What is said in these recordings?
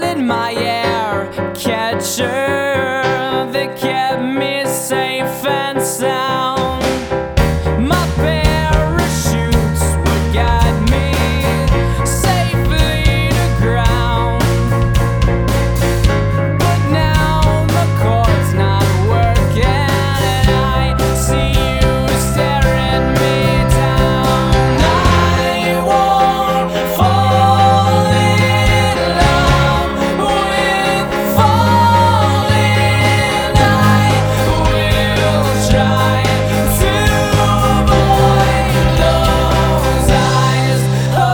stolen my air catcher that kept me safe and sound. My parachutes would guide me safely to ground. But now the cord's not working and I see you staring me down. I won't fall in love with falling. I will try to avoid those eyes.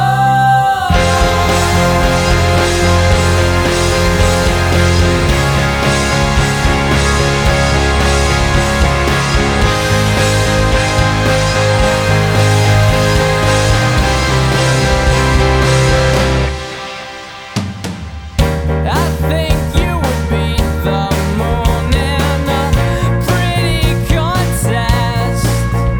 I think you would be the moon in a pretty contest,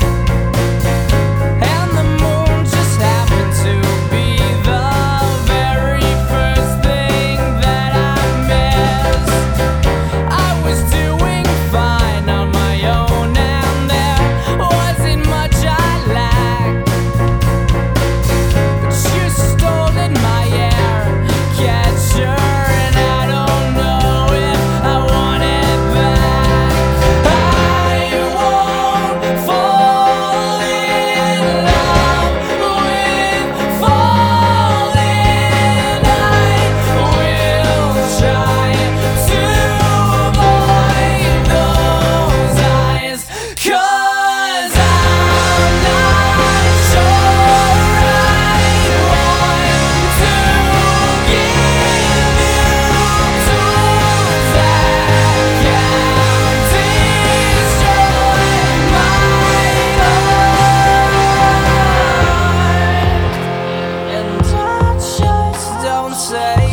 and the moon just happened to be the very first thing that I missed. I was doing fine on my own and there wasn't much I lacked, but you stolen my air catcher and I don't know if I want it back. I won't fall in love with falling. I will try to avoid those eyes, 'cause I'm not sure I want to give you tools that can destroy my heart. And I just don't say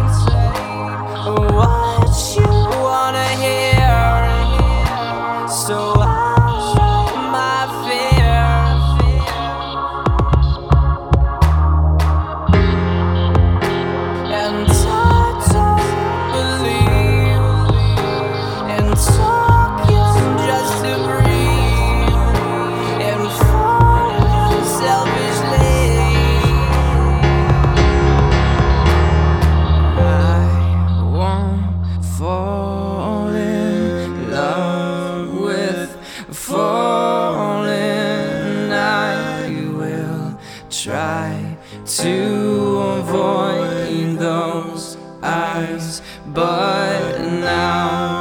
what you wanna hear, so I show my fear. And I don't believe in talking just to breathe and falling selfishly. I won't fall in love with falling. I will try to avoid those eyes, but now